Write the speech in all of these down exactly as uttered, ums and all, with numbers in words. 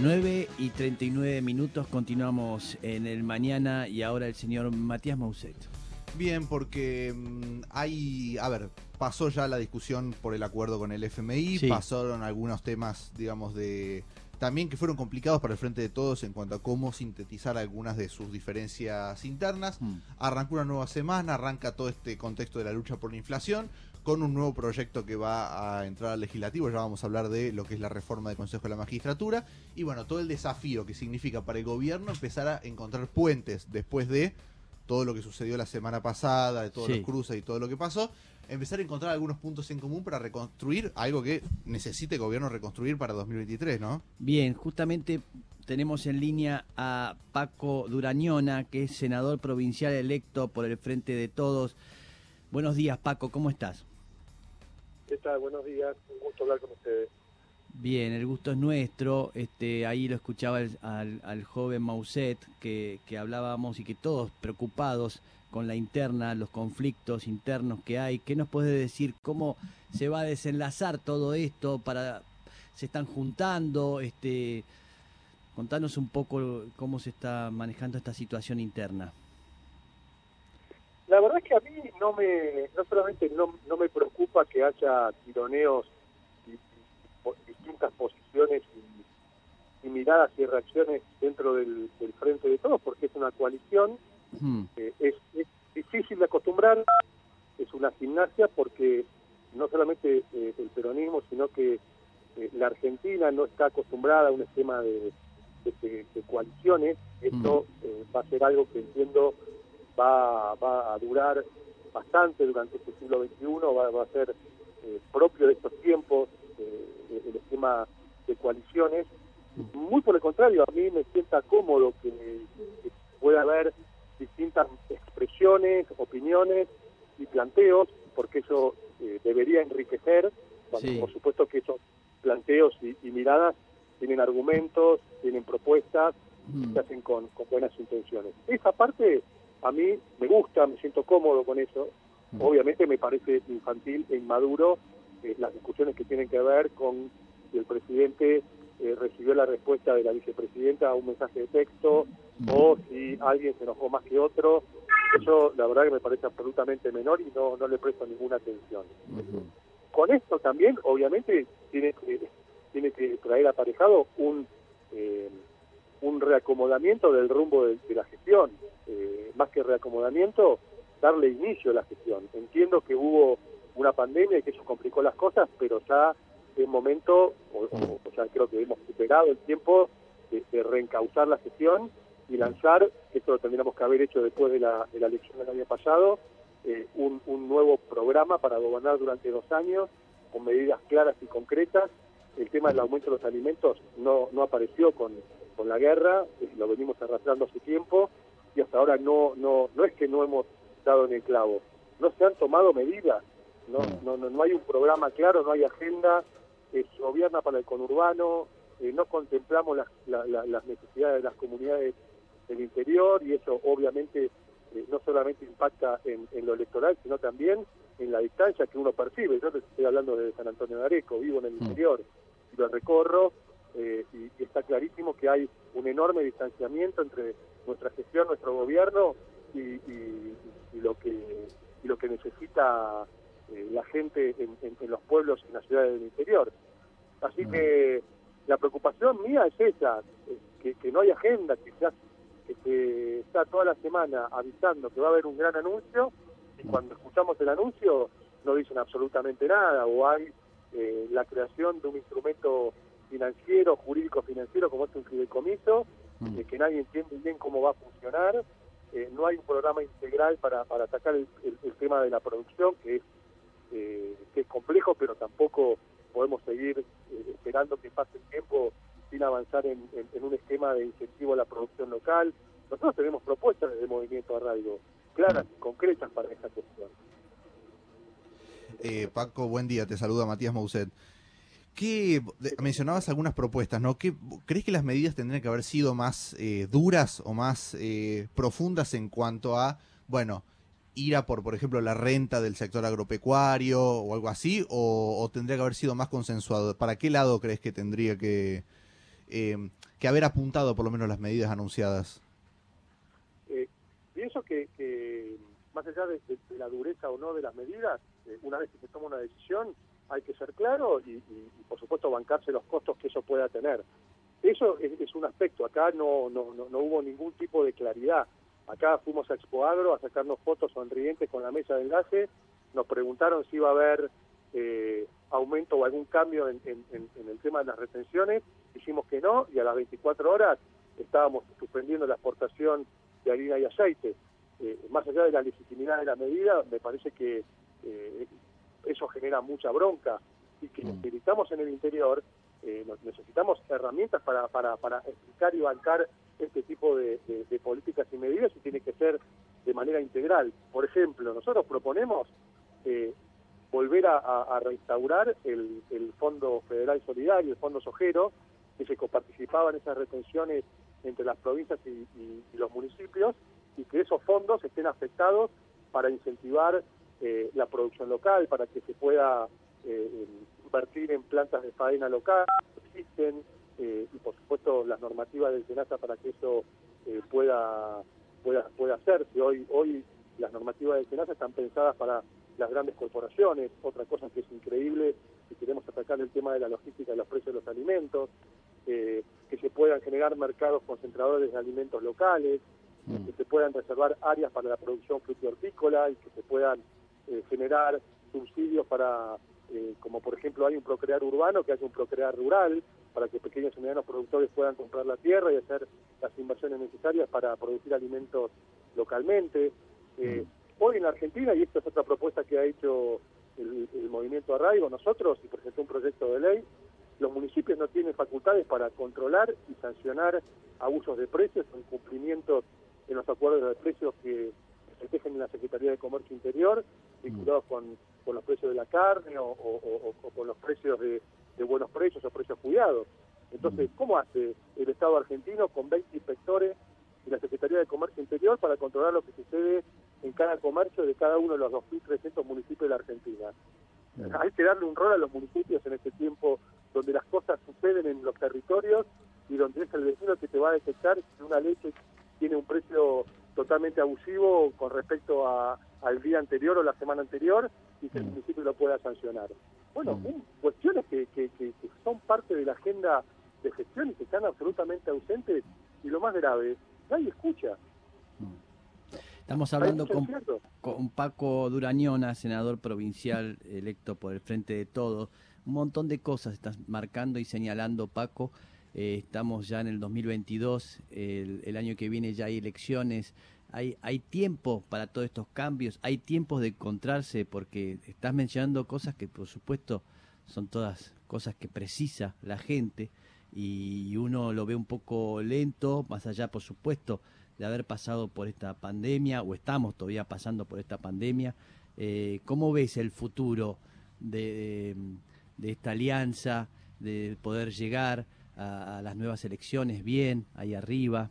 nueve y treinta y nueve minutos, continuamos en el mañana y ahora el señor Matías Mauset. Bien, porque mmm, hay, a ver, pasó ya la discusión por el acuerdo con el F M I, sí. Pasaron algunos temas, digamos, de también que fueron complicados para el Frente de Todos en cuanto a cómo sintetizar algunas de sus diferencias internas. Mm. Arrancó una nueva semana, arranca todo este contexto de la lucha por la inflación, con un nuevo proyecto que va a entrar al legislativo. Ya vamos a hablar de lo que es la reforma del Consejo de la Magistratura y bueno, todo el desafío que significa para el gobierno empezar a encontrar puentes después de todo lo que sucedió la semana pasada, de todos sí. los cruces y todo lo que pasó, empezar a encontrar algunos puntos en común para reconstruir algo que necesite el gobierno reconstruir para dos mil veintitrés, ¿no? Bien, justamente tenemos en línea a Paco Durañona, que es senador provincial electo por el Frente de Todos. Buenos días, Paco, ¿cómo estás? ¿Qué tal? Buenos días, un gusto hablar con ustedes. Bien, el gusto es nuestro. Este, ahí lo escuchaba el, al, al joven Mauset, que, que hablábamos y que todos preocupados con la interna, los conflictos internos que hay. ¿Qué nos puede decir? ¿Cómo se va a desenlazar todo esto? Para ¿Se están juntando? Este, contanos un poco cómo se está manejando esta situación interna. La verdad es que a mí no me, no solamente no, no me preocupa que haya tironeos y, y, y distintas posiciones y, y miradas y reacciones dentro del, del Frente de Todos, porque es una coalición, hmm. eh, es, es difícil de acostumbrar, es una gimnasia porque no solamente eh, el peronismo, sino que eh, la Argentina no está acostumbrada a un esquema de, de, de, de coaliciones. Esto hmm. eh, va a ser algo que entiendo Va, va a durar bastante durante este siglo veintiuno, va, va a ser eh, propio de estos tiempos, eh, el esquema de coaliciones. Muy por el contrario, a mí me sienta cómodo que, que pueda haber distintas expresiones, opiniones y planteos, porque eso eh, debería enriquecer, cuando, sí. por supuesto que esos planteos y, y miradas tienen argumentos, tienen propuestas, mm. se hacen con, con buenas intenciones. Esa parte a mí me gusta, me siento cómodo con eso. Mm. Obviamente me parece infantil e inmaduro eh, las discusiones que tienen que ver con si el presidente eh, recibió la respuesta de la vicepresidenta a un mensaje de texto mm. o si alguien se enojó más que otro. Eso la verdad que me parece absolutamente menor y no, no le presto ninguna atención. Mm-hmm. Con esto también, obviamente, tiene que, tiene que traer aparejado un... Eh, un reacomodamiento del rumbo de, de la gestión, eh, más que reacomodamiento, darle inicio a la gestión. Entiendo que hubo una pandemia y que eso complicó las cosas, pero ya es momento, o, o, o ya creo que hemos superado el tiempo de, de reencauzar la gestión y lanzar, esto lo tendríamos que haber hecho después de la, de la elección del año pasado, eh, un, un nuevo programa para gobernar durante dos años, con medidas claras y concretas. El tema del aumento de los alimentos no, no apareció con con la guerra, lo venimos arrastrando hace tiempo y hasta ahora no no no es que no hemos dado en el clavo, no se han tomado medidas, no no no, no hay un programa claro, no hay agenda, eh, se gobierna para el conurbano, eh, no contemplamos las, la, la, las necesidades de las comunidades del interior y eso obviamente eh, no solamente impacta en, en lo electoral, sino también en la distancia que uno percibe. Yo te estoy hablando de San Antonio de Areco, vivo en el interior y lo recorro. Eh, y, y está clarísimo que hay un enorme distanciamiento entre nuestra gestión, nuestro gobierno y, y, y lo que y lo que necesita eh, la gente en, en, en los pueblos y en las ciudades del interior. Así mm. que la preocupación mía es esa, eh, que, que no hay agenda, que se, que se está toda la semana avisando que va a haber un gran anuncio y cuando escuchamos el anuncio no dicen absolutamente nada, o hay eh, la creación de un instrumento financiero, jurídico financiero, como es un fideicomiso, mm. eh, que nadie entiende bien cómo va a funcionar. Eh, no hay un programa integral para, para atacar el, el, el tema de la producción, que es, eh, que es complejo, pero tampoco podemos seguir eh, esperando que pase el tiempo sin avanzar en, en, en un esquema de incentivo a la producción local. Nosotros tenemos propuestas desde Movimiento Arraigo, claras y concretas para esta cuestión. Eh, Paco, buen día, te saluda Matías Mauset. ¿Qué, mencionabas algunas propuestas, ¿no? ¿Qué, ¿Crees que las medidas tendrían que haber sido más eh, duras o más eh, profundas en cuanto a, bueno, ir a por, por ejemplo, la renta del sector agropecuario o algo así? ¿O, o tendría que haber sido más consensuado? ¿Para qué lado crees que tendría que, eh, que haber apuntado por lo menos las medidas anunciadas. Eh, pienso que, que más allá de, de, de la dureza o no de las medidas, eh, una vez que se toma una decisión hay que ser claro y, y, y por supuesto bancarse los costos que eso pueda tener. Eso es, es un aspecto. Acá no, no, no, no hubo ningún tipo de claridad. Acá fuimos a Expoagro a sacarnos fotos sonrientes con la mesa de enlace, nos preguntaron si iba a haber eh, aumento o algún cambio en, en, en el tema de las retenciones, dijimos que no, y a las veinticuatro horas estábamos suspendiendo la exportación de harina y aceite. Eh, más allá de la legitimidad de la medida, me parece que eh, eso genera mucha bronca, y que necesitamos en el interior, eh, necesitamos herramientas para, para, para explicar y bancar este tipo de, de, de políticas y medidas, y tiene que ser de manera integral. Por ejemplo, nosotros proponemos eh, volver a, a, a reinstaurar el, el Fondo Federal Solidario, el Fondo Sojero, que se coparticipaba en esas retenciones entre las provincias y, y, y los municipios, y que esos fondos estén afectados para incentivar eh, la producción local, para que se pueda eh, invertir en plantas de faena local, existen, eh, y por supuesto las normativas del SENASA para que eso eh, pueda, pueda, pueda hacerse. Hoy, hoy las normativas del SENASA están pensadas para las grandes corporaciones. Otra cosa que es increíble, si queremos atacar el tema de la logística de los precios de los alimentos, eh, que se puedan generar mercados concentradores de alimentos locales, mm. que se puedan reservar áreas para la producción frutícola y que se puedan eh, generar subsidios para, eh, como por ejemplo hay un procrear urbano, que haya un procrear rural, para que pequeños y medianos productores puedan comprar la tierra y hacer las inversiones necesarias para producir alimentos localmente. Eh, mm. Hoy en la Argentina, y esta es otra propuesta que ha hecho el, el Movimiento Arraigo, nosotros, y presentó un proyecto de ley, los municipios no tienen facultades para controlar y sancionar abusos de precios o incumplimientos en los acuerdos de precios que se tejen en la Secretaría de Comercio Interior, vinculados con, con los precios de la carne o, o, o, o con los precios de, de buenos precios o precios cuidados. Entonces, ¿cómo hace el Estado argentino con veinte inspectores y la Secretaría de Comercio Interior para controlar lo que sucede en cada comercio de cada uno de los dos mil trescientos municipios de la Argentina? Hay que darle un rol a los municipios en este tiempo donde las cosas suceden en los territorios y donde es el vecino que te va a detectar si una leche tiene un precio totalmente abusivo con respecto a, al día anterior o la semana anterior, y que el municipio lo pueda sancionar. Bueno, un, cuestiones que, que, que, que son parte de la agenda de gestión y que están absolutamente ausentes, y lo más grave, nadie escucha. Estamos hablando con, con Paco Durañona, senador provincial electo por el Frente de Todos. Un montón de cosas estás marcando y señalando, Paco. Eh, estamos ya en el dos mil veintidós, el, el año que viene ya hay elecciones. Hay, hay tiempo para todos estos cambios, hay tiempos de encontrarse, porque estás mencionando cosas que por supuesto son todas cosas que precisa la gente, y uno lo ve un poco lento, más allá por supuesto de haber pasado por esta pandemia, o estamos todavía pasando por esta pandemia. Eh, ¿Cómo ves el futuro de, de, de esta alianza, de poder llegar a, a las nuevas elecciones bien, ahí arriba?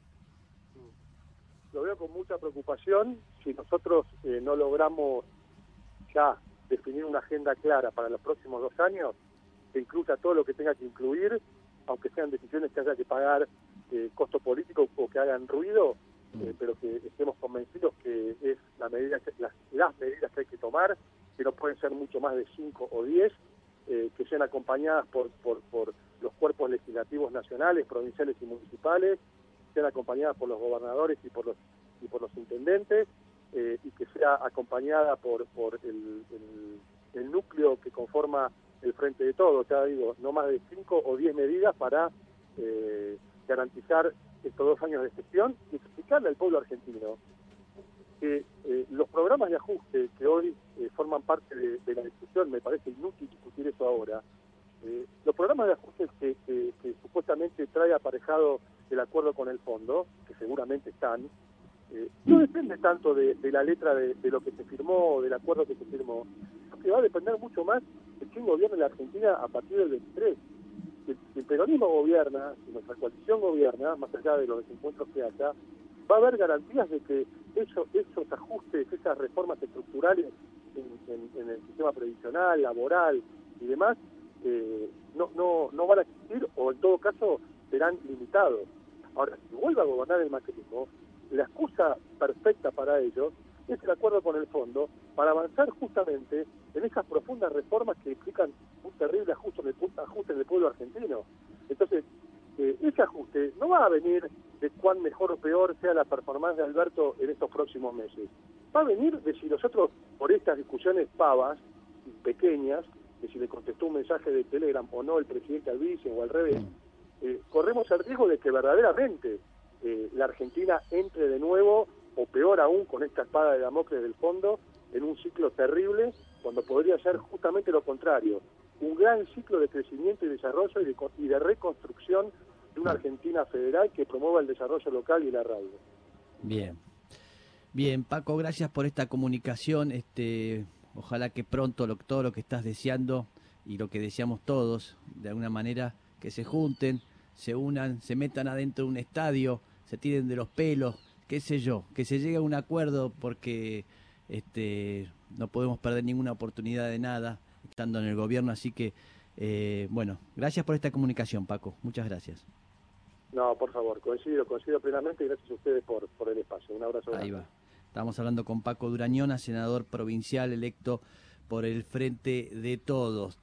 Lo veo con mucha preocupación. Si nosotros eh, no logramos ya definir una agenda clara para los próximos dos años, que incluya todo lo que tenga que incluir, aunque sean decisiones que haya que pagar eh, costo político o que hagan ruido, eh, pero que estemos convencidos que es la medida que, las, las medidas que hay que tomar, que no pueden ser mucho más de cinco o diez, eh, que sean acompañadas por, por, por los cuerpos legislativos nacionales, provinciales y municipales, sean acompañadas por los gobernadores y por los y por los intendentes, eh, y que sea acompañada por por el, el, el núcleo que conforma el Frente de Todos. Ya digo, no más de cinco o diez medidas para eh, garantizar estos dos años de gestión y explicarle al pueblo argentino que eh, los programas de ajuste que hoy eh, forman parte de, de la discusión, me parece inútil discutir eso ahora, eh, los programas de ajuste que, que, que supuestamente trae aparejado el acuerdo con el fondo, que seguramente están, eh, no depende tanto de, de la letra de, de lo que se firmó o del acuerdo que se firmó, que va a depender mucho más de quién gobierna la Argentina a partir del veintitrés. Si, si el peronismo gobierna, si nuestra coalición gobierna, más allá de los desencuentros que haya, va a haber garantías de que eso, esos ajustes, esas reformas estructurales en, en, en el sistema previsional, laboral y demás, eh, no, no, no van a existir o en todo caso serán limitados. Ahora, si vuelve a gobernar el macrismo, la excusa perfecta para ello es el acuerdo con el fondo para avanzar justamente en esas profundas reformas que implican un terrible ajuste en el, ajuste en el pueblo argentino. Entonces, eh, ese ajuste no va a venir de cuán mejor o peor sea la performance de Alberto en estos próximos meses. Va a venir de si nosotros, por estas discusiones pavas y pequeñas, de si le contestó un mensaje de Telegram o no el presidente al vice o al revés, eh, corremos el riesgo de que verdaderamente eh, la Argentina entre de nuevo, o peor aún, con esta espada de Damocles del fondo, en un ciclo terrible, cuando podría ser justamente lo contrario, un gran ciclo de crecimiento y desarrollo y de, y de reconstrucción de una Argentina federal que promueva el desarrollo local y el arraigo. Bien, bien, Paco, gracias por esta comunicación. Este, ojalá que pronto lo, todo lo que estás deseando y lo que deseamos todos, de alguna manera, que se junten, se unan, se metan adentro de un estadio, se tiren de los pelos, qué sé yo, que se llegue a un acuerdo, porque este, no podemos perder ninguna oportunidad de nada estando en el gobierno. Así que, eh, bueno, gracias por esta comunicación, Paco. Muchas gracias. No, por favor, coincido, coincido plenamente y gracias a ustedes por, por el espacio. Un abrazo grande. Ahí va. Estamos hablando con Paco Durañona, senador provincial electo por el Frente de Todos.